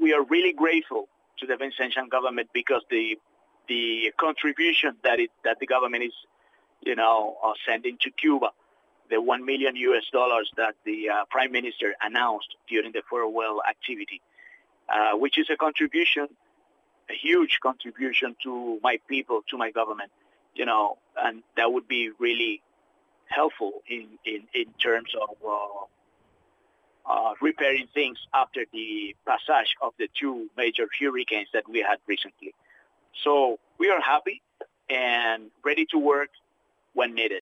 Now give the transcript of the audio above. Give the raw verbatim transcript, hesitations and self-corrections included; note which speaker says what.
Speaker 1: we are really grateful to the Vincentian government because the the contribution that it that the government is, you know, uh, sending to Cuba, the one million U S dollars that the uh, Prime Minister announced during the farewell activity, uh, which is a contribution, a huge contribution to my people, to my government, you know, and that would be really helpful in, in, in terms of uh, uh, repairing things after the passage of the two major hurricanes that we had recently. So we are happy and ready to work when needed.